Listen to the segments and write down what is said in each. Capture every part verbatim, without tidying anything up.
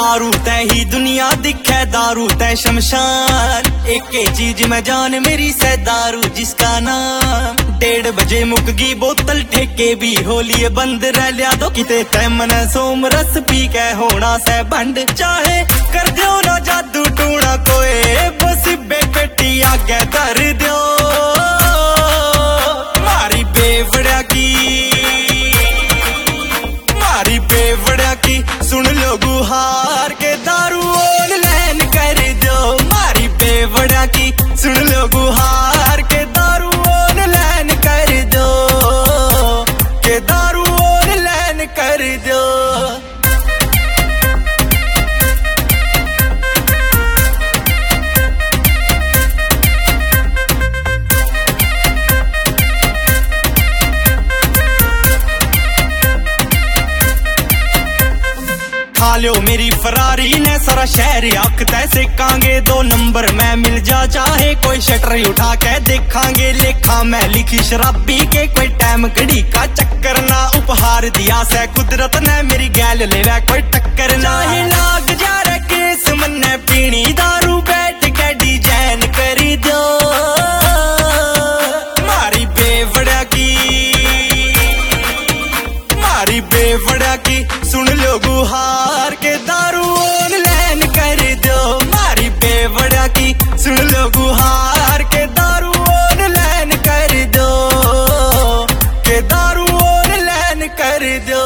दारू तै ही दुनिया दिखे, दारू तै शमशान। एक चीज में जान मेरी से दारू जिसका नाम। डेढ़ बजे मुक गई बोतल ठेके भी होली बंद रह लिया तो किते तै मन सोम रस पी के होना से बंड। चाहे कर दो ना जादू टूना कोई बस बेपेटी आगे कर दो मारी बेवड़ा की, मारी बेवड़ा की सुन लो गुहार के दारू ऑनलाइन कर दो। मारी बेवड़ा की सुन लो गुहार के दारू ऑनलाइन कर दो, के दारू ऑनलाइन कर दो। लो मेरी फरारी ने सारा शहर आखता है सेकांगे। दो नंबर में मिल जा चाहे कोई शटर उठा के देखांगे। लेखा मैं लिखी शराबी के कोई टाइम घड़ी का चक्कर ना। उपहार दिया से कुदरत ने मेरी गैल ले रहा कोई टक्कर ना। ही लाग जा रे केस मन्ने पीनी दारू बैठ के डिजाइन कर दो मारी बेवड़ा की, मारी बेवड़ा की सुन लो गुहार के दारू ऑनलाइन कर दो। मारी बेवड़ा की सुन लो गुहार के दारू ऑनलाइन कर दो, के दारू ऑनलाइन कर दो।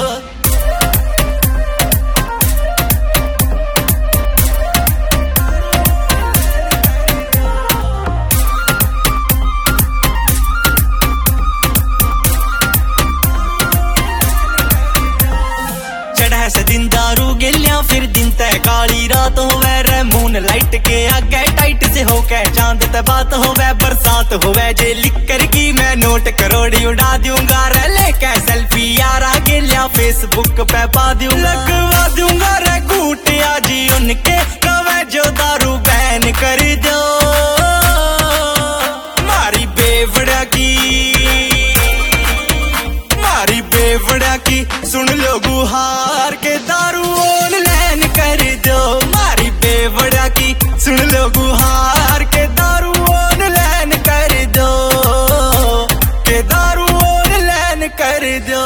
से दिन दारू गिलिया फिर दिन तय काली रात होवे रे। मून लाइट के आगे टाइट से होके चांद ते बात होवे। बरसात होवे जे लिकर की मैं नोट करोड़ी उड़ा दूंगा रे। लेके सेल्फी यारा गिलिया फेसबुक पे पा दूं। लगवा दूंगा रे घूटिया जी उनके कवे जो दारू बैन कर दो मारी बेवड़ा की, मारी बेवड़ा की सुन लो गुहार के दारू ऑनलाइन कर दो। मारी बेवड़ा की सुन लो गुहार के दारू ऑनलाइन कर दो, के दारू ऑनलाइन कर दो।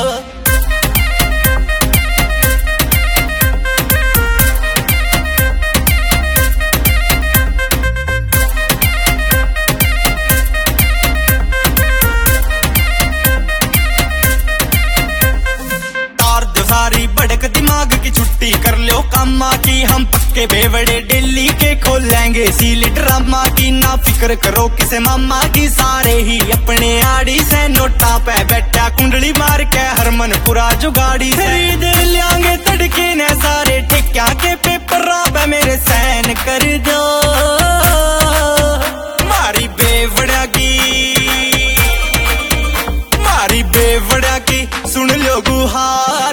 भड़क दिमाग की छुट्टी कर लो कामा की। हम पक्के बेवड़े दिल्ली के खोलेंगे सील ड्रामा की। ना फिक्र करो किसे मामा की, सारे ही अपने आड़ी से नोटा पे बैठा कुंडली मार के हरमन पूरा जुगाड़ी। खरीद लियांगे तड़के ने सारे टिक्या के पेपर पे मेरे साइन कर दो मारी बेवड़ा की, मारी बेवड़ा की सुन लो गुहार